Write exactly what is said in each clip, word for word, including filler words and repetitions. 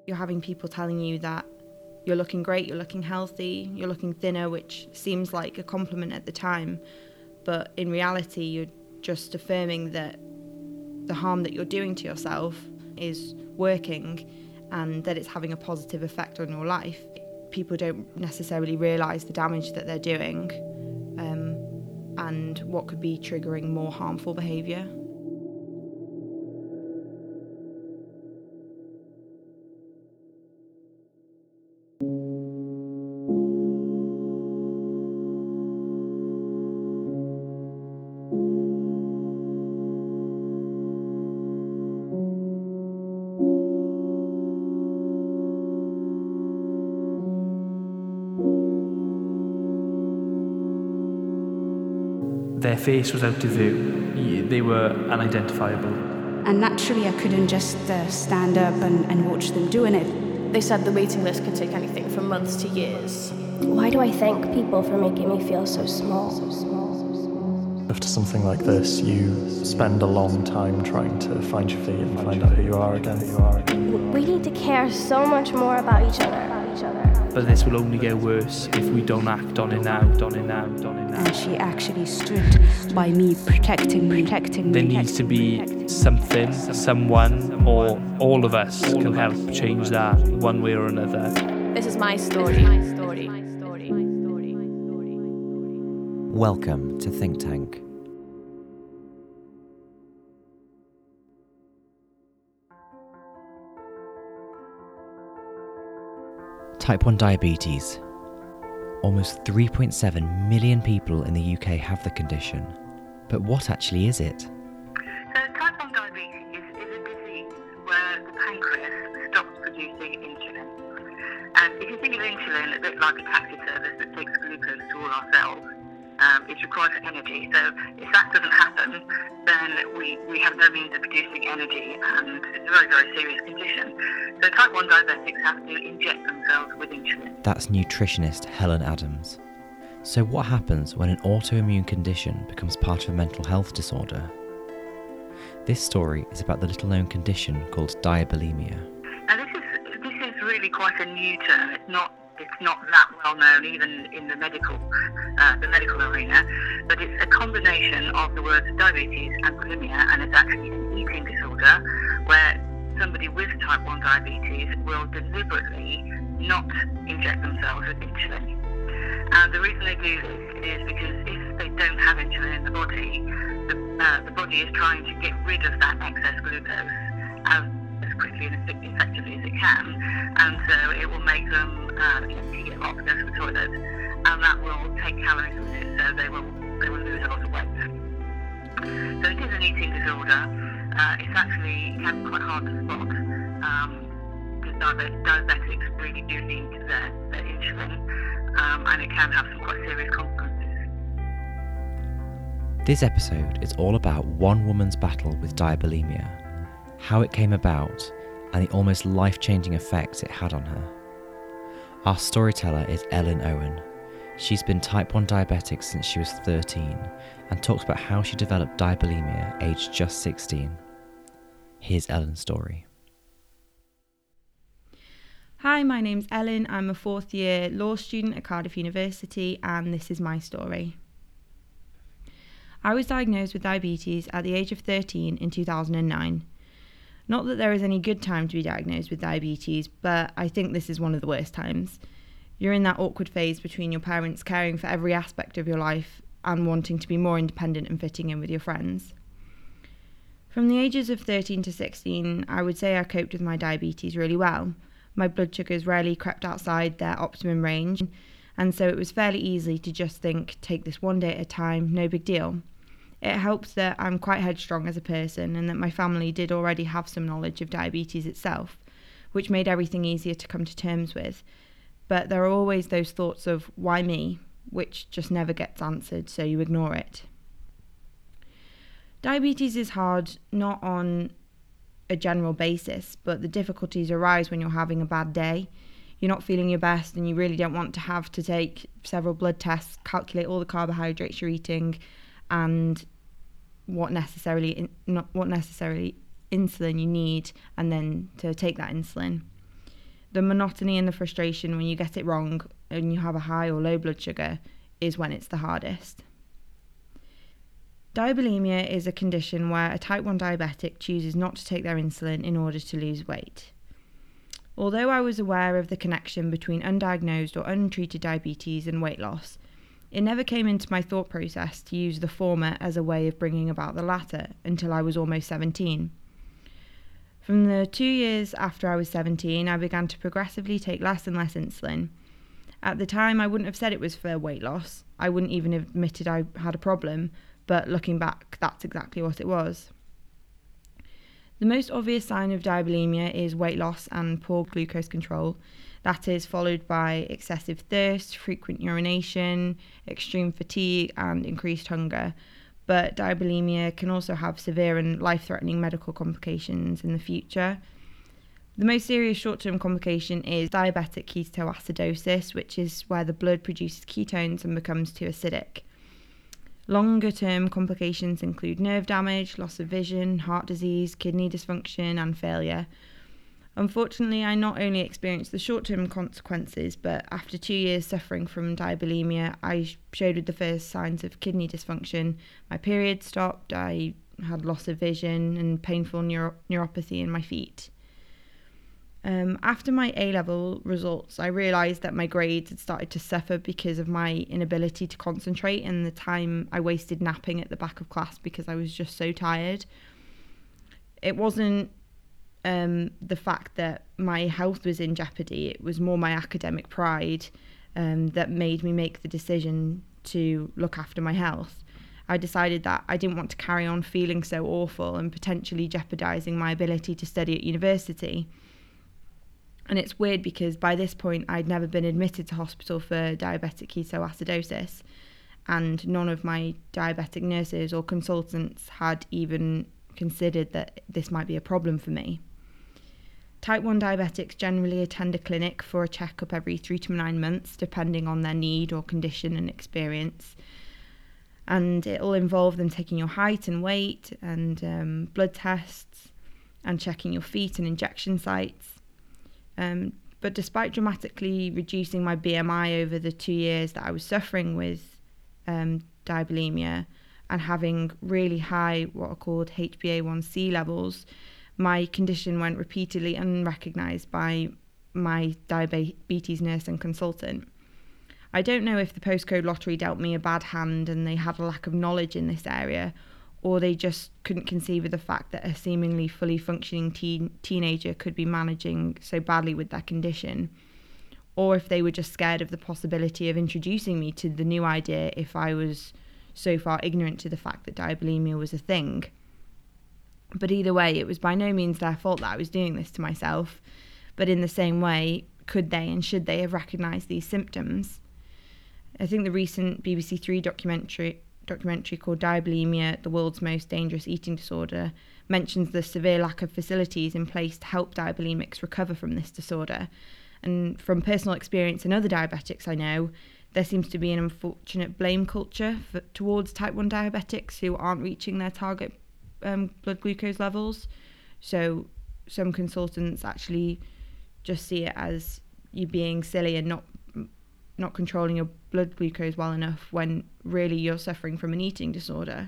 You're having people telling you that you're looking great, you're looking healthy, you're looking thinner, which seems like a compliment at the time, but in reality you're just affirming that the harm that you're doing to yourself is working and that it's having a positive effect on your life. People don't necessarily realise the damage that they're doing um, and what could be triggering more harmful behaviour. Their face was out of view. They were unidentifiable. And naturally, I couldn't just uh, stand up and, and watch them doing it. They said the waiting list could take anything from months to years. Why do I thank people for making me feel so small? So small, so small. After something like this, you spend a long time trying to find your feet and find out who you are again. Who you are again. We need to care so much more about each other. About each other. But this will only get worse if we don't act on it now, on it now, on it now. And she actually stood by me, protecting me, protecting me. There needs to be something, someone, or all of us can help change that one way or another. This is my story. My story. Welcome to Think Tank. Type one diabetes. Almost three point seven million people in the U K have the condition. But what actually is it? So type one diabetes is, is a disease where the pancreas stops producing insulin. And if you think of insulin a bit like a taxi service that takes glucose to all our cells, um, it's required for energy. So if that doesn't happen, then we, we have no means of producing energy, and it's a very, very serious condition. So type one diabetics have to inject themselves with insulin. That's nutritionist Helen Adams. So what happens when an autoimmune condition becomes part of a mental health disorder? This story is about the little-known condition called diabulimia. Now this is this is really quite a new term. It's not it's not that well known even in the medical uh, the medical arena, but it's a combination of the words diabetes and bulimia, and it's actually an eating disorder where somebody with type one diabetes will deliberately not inject themselves with insulin. And the reason they do this is because if they don't have insulin in the body, the, uh, the body is trying to get rid of that excess glucose as, as quickly and as effectively as it can, and so it will make them uh, you know, to get up, go to the toilet, and that will take calories with it, so they will they will lose a lot of weight. So it is an eating disorder. Uh, it's actually it can be quite hard to spot um, because diabe- diabetics really do need their, their insulin, um, and it can have some quite serious consequences. This episode is all about one woman's battle with diabulimia, how it came about, and the almost life-changing effects it had on her. Our storyteller is Ellen Owen. She's been type one diabetic since she was thirteen and talks about how she developed diabulimia aged just sixteen. Here's Ellen's story. Hi, my name's Ellen. I'm a fourth year law student at Cardiff University, and this is my story. I was diagnosed with diabetes at the age of thirteen in two thousand nine. Not that there is any good time to be diagnosed with diabetes, but I think this is one of the worst times. You're in that awkward phase between your parents caring for every aspect of your life and wanting to be more independent and fitting in with your friends. From the ages of thirteen to sixteen, I would say I coped with my diabetes really well. My blood sugars rarely crept outside their optimum range, and so it was fairly easy to just think, take this one day at a time, no big deal. It helps that I'm quite headstrong as a person and that my family did already have some knowledge of diabetes itself, which made everything easier to come to terms with. But there are always those thoughts of, why me, which just never gets answered, so you ignore it. Diabetes is hard, not on a general basis, but the difficulties arise when you're having a bad day. You're not feeling your best and you really don't want to have to take several blood tests, calculate all the carbohydrates you're eating and what necessarily not what necessarily insulin you need, and then to take that insulin. the monotony and the frustration when you get it wrong and you have a high or low blood sugar is when it's the hardest. Diabulimia is a condition where a type one diabetic chooses not to take their insulin in order to lose weight. Although I was aware of the connection between undiagnosed or untreated diabetes and weight loss, it never came into my thought process to use the former as a way of bringing about the latter until I was almost seventeen. From the two years after I was seventeen, I began to progressively take less and less insulin. At the time, I wouldn't have said it was for weight loss. I wouldn't even have admitted I had a problem, but looking back, that's exactly what it was. The most obvious sign of diabulimia is weight loss and poor glucose control. That is followed by excessive thirst, frequent urination, extreme fatigue, and increased hunger. But diabulimia can also have severe and life-threatening medical complications in the future. The most serious short-term complication is diabetic ketoacidosis, which is where the blood produces ketones and becomes too acidic. Longer-term complications include nerve damage, loss of vision, heart disease, kidney dysfunction, and failure. Unfortunately, I not only experienced the short-term consequences, but after two years suffering from diabulimia, I showed the first signs of kidney dysfunction. My period stopped, I had loss of vision and painful neuro- neuropathy in my feet. Um, after my A-level results, I realised that my grades had started to suffer because of my inability to concentrate and the time I wasted napping at the back of class because I was just so tired. It wasn't um, the fact that my health was in jeopardy, it was more my academic pride um, that made me make the decision to look after my health. I decided that I didn't want to carry on feeling so awful and potentially jeopardising my ability to study at university. And it's weird because by this point I'd never been admitted to hospital for diabetic ketoacidosis, and none of my diabetic nurses or consultants had even considered that this might be a problem for me. Type one diabetics generally attend a clinic for a checkup every three to nine months, depending on their need or condition and experience. And it'll involve them taking your height and weight and um, blood tests and checking your feet and injection sites. Um, but despite dramatically reducing my B M I over the two years that I was suffering with um, diabulimia and having really high what are called H b A one C levels, my condition went repeatedly unrecognised by my diabetes nurse and consultant. I don't know if the postcode lottery dealt me a bad hand and they had a lack of knowledge in this area, or they just couldn't conceive of the fact that a seemingly fully functioning teen, teenager could be managing so badly with their condition, or if they were just scared of the possibility of introducing me to the new idea if I was so far ignorant to the fact that diabulimia was a thing. But either way, it was by no means their fault that I was doing this to myself, but in the same way, could they and should they have recognised these symptoms? I think the recent B B C Three documentary documentary called Diabulimia, the World's Most Dangerous Eating Disorder, mentions the severe lack of facilities in place to help diabulimics recover from this disorder. And from personal experience in other diabetics I know, there seems to be an unfortunate blame culture for, towards type one diabetics who aren't reaching their target um, blood glucose levels. So some consultants actually just see it as you being silly and not not controlling your blood glucose well enough when really you're suffering from an eating disorder.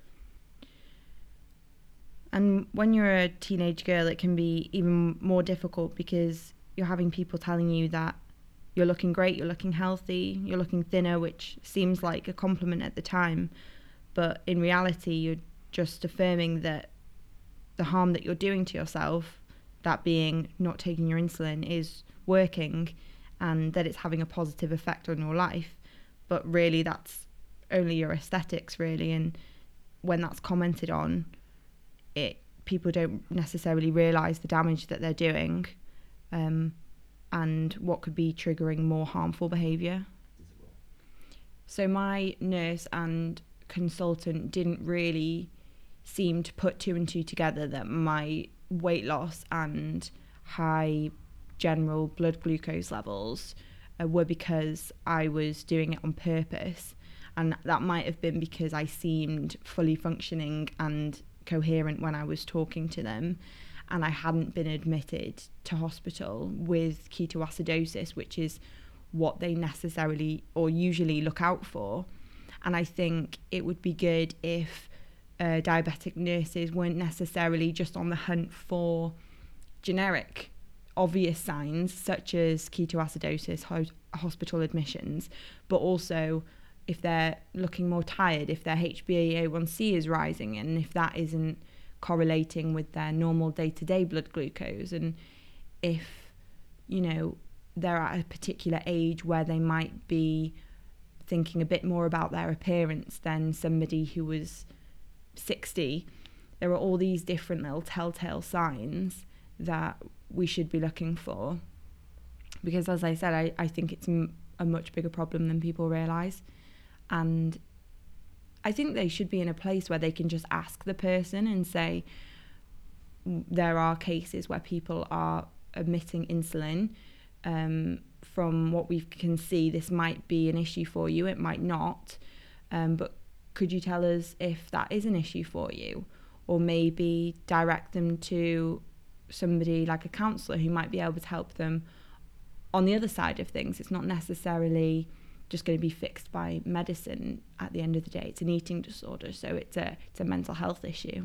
And when you're a teenage girl, it can be even more difficult because you're having people telling you that you're looking great, you're looking healthy, you're looking thinner, which seems like a compliment at the time, but in reality you're just affirming that the harm that you're doing to yourself, that being not taking your insulin, is working and that it's having a positive effect on your life. But really that's only your aesthetics, really, and when that's commented on, it people don't necessarily realise the damage that they're doing um, and what could be triggering more harmful behaviour. So my nurse and consultant didn't really seem to put two and two together, that my weight loss and high general blood glucose levels uh, were because I was doing it on purpose, and that might have been because I seemed fully functioning and coherent when I was talking to them, and I hadn't been admitted to hospital with ketoacidosis, which is what they necessarily or usually look out for. And I think it would be good if uh, diabetic nurses weren't necessarily just on the hunt for generic, obvious signs such as ketoacidosis, ho- hospital admissions, but also if they're looking more tired, if their H b A one C is rising, and if that isn't correlating with their normal day-to-day blood glucose, and if, you know, they're at a particular age where they might be thinking a bit more about their appearance than somebody who was sixty. There are all these different little telltale signs that we should be looking for, because as I said, I, I think it's m- a much bigger problem than people realise. And I think they should be in a place where they can just ask the person and say, there are cases where people are omitting insulin. Um, from what we can see, this might be an issue for you, it might not. Um, but could you tell us if that is an issue for you? Or maybe direct them to somebody like a counsellor who might be able to help them on the other side of things. It's not necessarily just going to be fixed by medicine at the end of the day. It's an eating disorder, so it's a it's a mental health issue.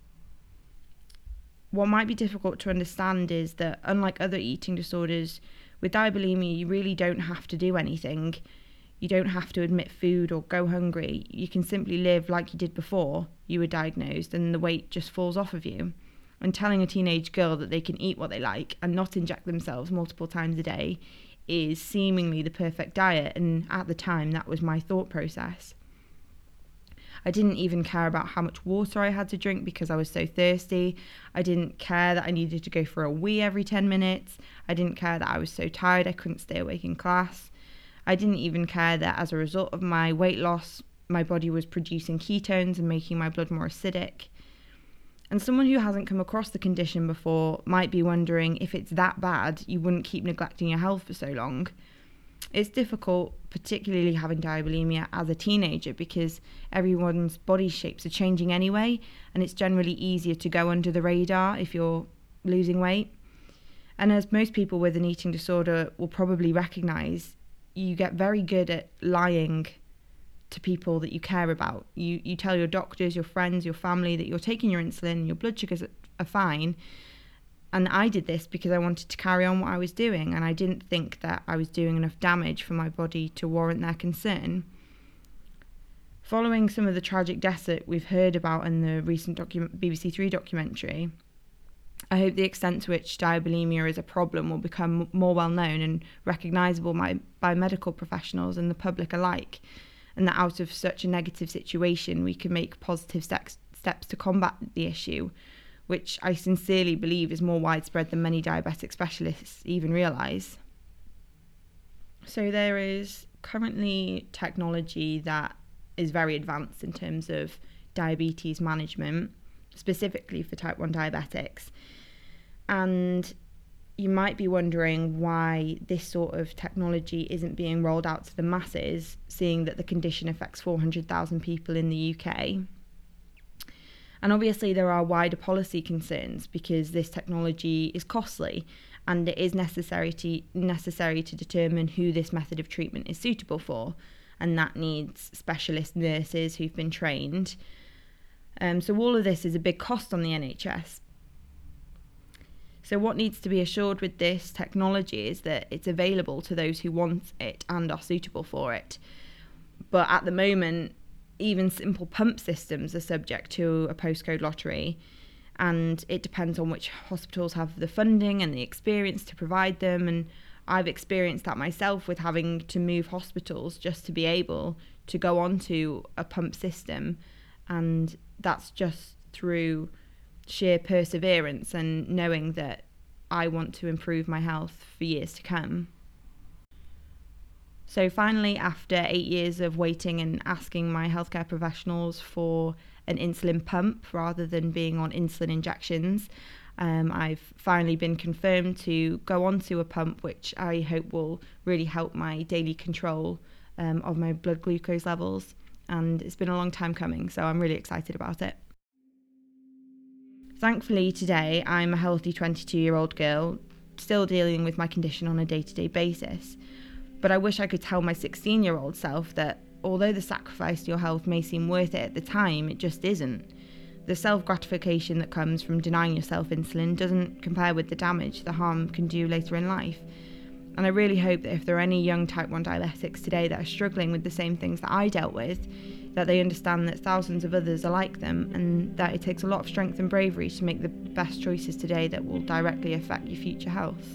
What might be difficult to understand is that unlike other eating disorders, with diabulimia you really don't have to do anything. You don't have to admit food or go hungry. You can simply live like you did before you were diagnosed, and the weight just falls off of you. And telling a teenage girl that they can eat what they like and not inject themselves multiple times a day is seemingly the perfect diet, and at the time that was my thought process. I didn't even care about how much water I had to drink because I was so thirsty. I didn't care that I needed to go for a wee every ten minutes. I didn't care that I was so tired I couldn't stay awake in class. I didn't even care that as a result of my weight loss, my body was producing ketones and making my blood more acidic. And someone who hasn't come across the condition before might be wondering, if it's that bad, you wouldn't keep neglecting your health for so long. It's difficult, particularly having diabulimia as a teenager, because everyone's body shapes are changing anyway, and it's generally easier to go under the radar if you're losing weight. And as most people with an eating disorder will probably recognise, you get very good at lying to people that you care about. You you tell your doctors, your friends, your family that you're taking your insulin, your blood sugars are fine. And I did this because I wanted to carry on what I was doing, and I didn't think that I was doing enough damage for my body to warrant their concern. Following some of the tragic deaths that we've heard about in the recent docu- B B C Three documentary, I hope the extent to which diabulimia is a problem will become more well known and recognisable by, by medical professionals and the public alike, and that out of such a negative situation we can make positive steps, steps to combat the issue, which I sincerely believe is more widespread than many diabetic specialists even realise. So there is currently technology that is very advanced in terms of diabetes management, specifically for type one diabetics. And you might be wondering why this sort of technology isn't being rolled out to the masses, seeing that the condition affects four hundred thousand people in the U K. And obviously there are wider policy concerns because this technology is costly, and it is necessary to, necessary to determine who this method of treatment is suitable for, and that needs specialist nurses who've been trained. Um, so all of this is a big cost on the N H S. So what needs to be assured with this technology is that it's available to those who want it and are suitable for it. But at the moment, even simple pump systems are subject to a postcode lottery, and it depends on which hospitals have the funding and the experience to provide them. And I've experienced that myself with having to move hospitals just to be able to go onto a pump system, and that's just through sheer perseverance and knowing that I want to improve my health for years to come. So finally, after eight years of waiting and asking my healthcare professionals for an insulin pump rather than being on insulin injections, um, I've finally been confirmed to go onto a pump, which I hope will really help my daily control um, of my blood glucose levels. And it's been a long time coming, so I'm really excited about it. Thankfully, today I'm a healthy twenty-two-year-old girl, still dealing with my condition on a day-to-day basis. But I wish I could tell my sixteen-year-old self that although the sacrifice to your health may seem worth it at the time, it just isn't. The self-gratification that comes from denying yourself insulin doesn't compare with the damage the harm can do later in life. And I really hope that if there are any young type one diabetics today that are struggling with the same things that I dealt with, that they understand that thousands of others are like them, and that it takes a lot of strength and bravery to make the best choices today that will directly affect your future health.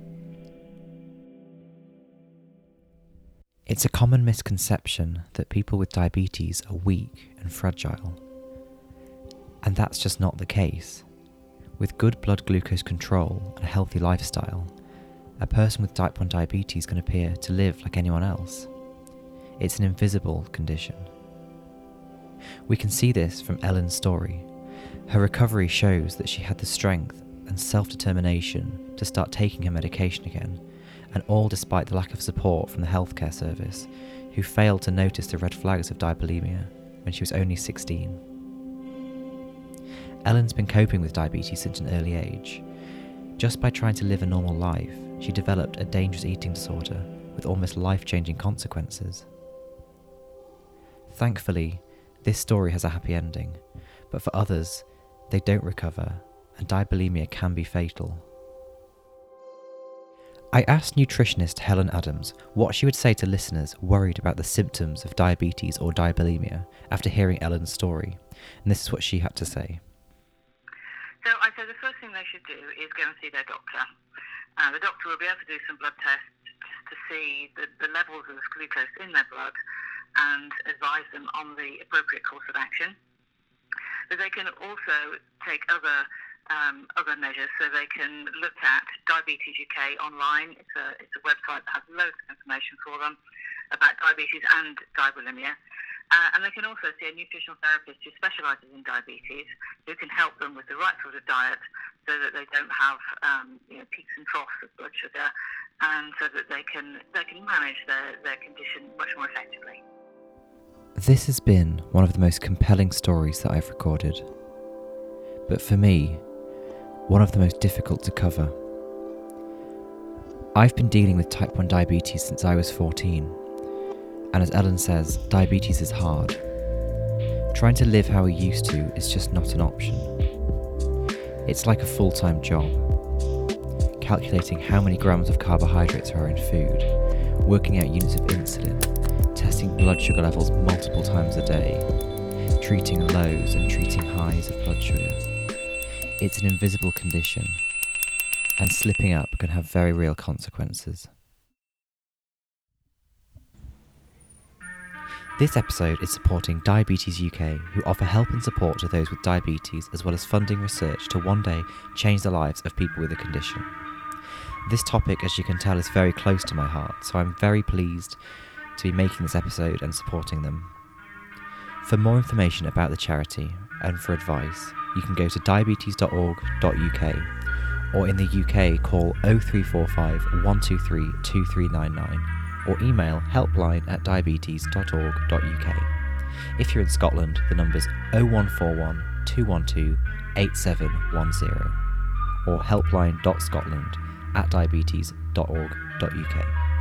It's a common misconception that people with diabetes are weak and fragile. And that's just not the case. With good blood glucose control and a healthy lifestyle, a person with type one diabetes can appear to live like anyone else. It's an invisible condition. We can see this from Ellen's story. Her recovery shows that she had the strength and self-determination to start taking her medication again, and all despite the lack of support from the healthcare service, who failed to notice the red flags of diabulimia when she was only sixteen. Ellen's been coping with diabetes since an early age. Just by trying to live a normal life, she developed a dangerous eating disorder with almost life-changing consequences. Thankfully, this story has a happy ending, but for others, they don't recover, and diabulimia can be fatal. I asked nutritionist Helen Adams what she would say to listeners worried about the symptoms of diabetes or diabulimia after hearing Ellen's story, and this is what she had to say. So I'd say the first thing they should do is go and see their doctor. Uh, the doctor will be able to do some blood tests just to see the, the levels of glucose in their blood and advise them on the appropriate course of action. But they can also take other um, other measures, so they can look at Diabetes U K online. It's a, it's a website that has loads of information for them about diabetes and diabulimia. Uh, and they can also see a nutritional therapist who specialises in diabetes, who can help them with the right sort of diet so that they don't have um, you know, peaks and troughs of blood sugar, and so that they can they can manage their, their condition much more effectively. This has been one of the most compelling stories that I've recorded, but for me, one of the most difficult to cover. I've been dealing with type one diabetes since I was fourteen. And as Ellen says, diabetes is hard. Trying to live how we used to is just not an option. It's like a full-time job. Calculating how many grams of carbohydrates are in food, working out units of insulin, testing blood sugar levels multiple times a day, treating lows and treating highs of blood sugar. It's an invisible condition, and slipping up can have very real consequences. This episode is supporting Diabetes U K, who offer help and support to those with diabetes, as well as funding research to one day change the lives of people with the condition. This topic, as you can tell, is very close to my heart, so I'm very pleased to be making this episode and supporting them. For more information about the charity and for advice, you can go to diabetes dot org dot U K, or in the U K call oh three four five, one two three, two three nine nine. Or email helpline at diabetes dot org dot U K. If you're in Scotland, the number's oh one four one, two one two, eight seven one zero, or helpline dot scotland at diabetes dot org dot U K.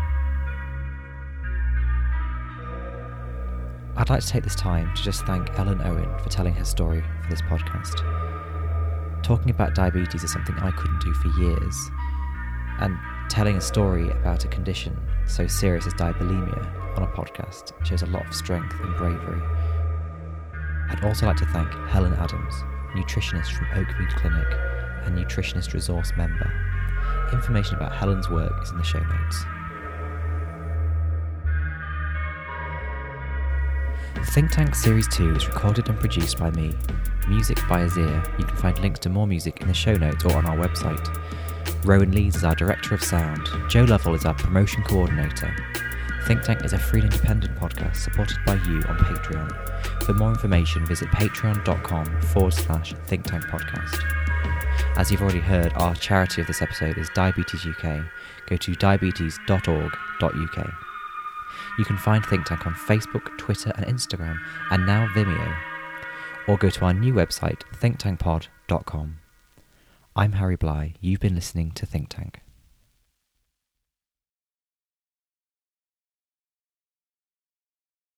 I'd like to take this time to just thank Ellen Owen for telling her story for this podcast. Talking about diabetes is something I couldn't do for years, and telling a story about a condition so serious as diabulimia on a podcast shows a lot of strength and bravery. I'd also like to thank Helen Adams, nutritionist from Oakmead Clinic and nutritionist resource member. Information about Helen's work is in the show notes. Think Tank Series two is recorded and produced by me, music by Azir. You can find links to more music in the show notes or on our website. Rowan Lees is our Director of Sound. Joe Lovell is our Promotion Coordinator. Think Tank is a free and independent podcast supported by you on Patreon. For more information, visit patreon.com forward slash Think Tank Podcast. As you've already heard, our charity of this episode is Diabetes U K. Go to diabetes dot org dot U K. You can find Think Tank on Facebook, Twitter and Instagram, and now Vimeo. or go to our new website, think tank pod dot com. I'm Harry Bly. You've been listening to Think Tank.